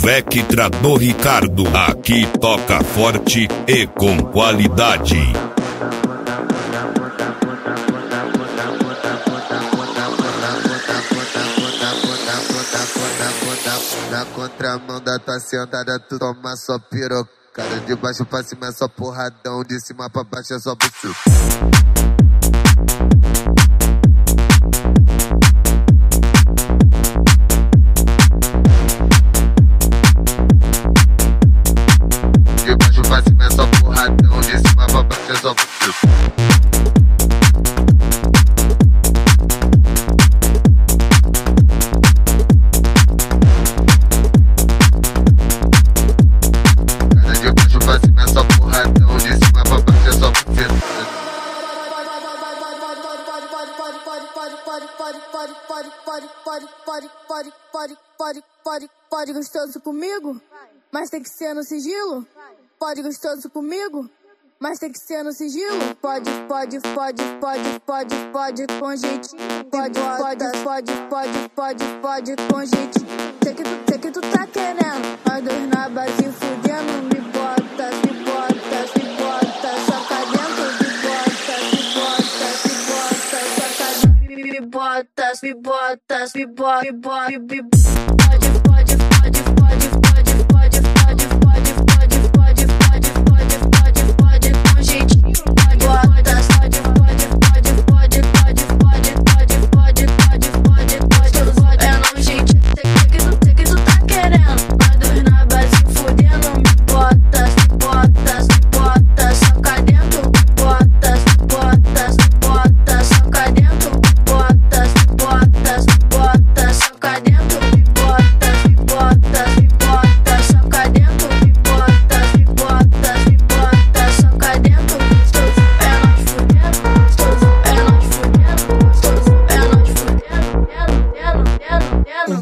Vectra do Ricardo. Aqui toca forte e com qualidade. Na contramão da tua sentada, tu toma só pirocada. De baixo pra cima é só porradão, de cima pra baixo é só buçu. De baixo pra cima é só porradão, de cima pra baixo é só buçu. Pode gostoso comigo, mas tem que ser no sigilo. Pode gostoso comigo, mas tem que ser no sigilo. Pode com jeitinho. Pode com jeitinho. Sei que tu tá querendo, mas dois na base fudendo. Me bota, soca dentro. Me bota, com jeitinho. É no jeitinho. Sei que tu tá querendo, mas dois na base fudendo. Me bota, soca dentro. Bota, soca dentro. Bota, soca dentro. Bota, soca dentro. Bota, soca dentro. É nós fudendo.